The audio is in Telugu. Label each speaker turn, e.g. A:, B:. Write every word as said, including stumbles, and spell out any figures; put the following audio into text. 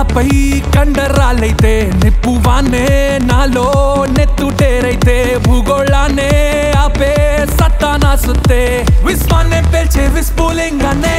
A: నాపై కండరాలైతే నిప్పువానే నాలో నెత్తుటేరైతే భూగోళాన్నే ఆపే సత్తా నా సుత్తే విశ్వాన్నే పేల్చే విస్ఫులింగానే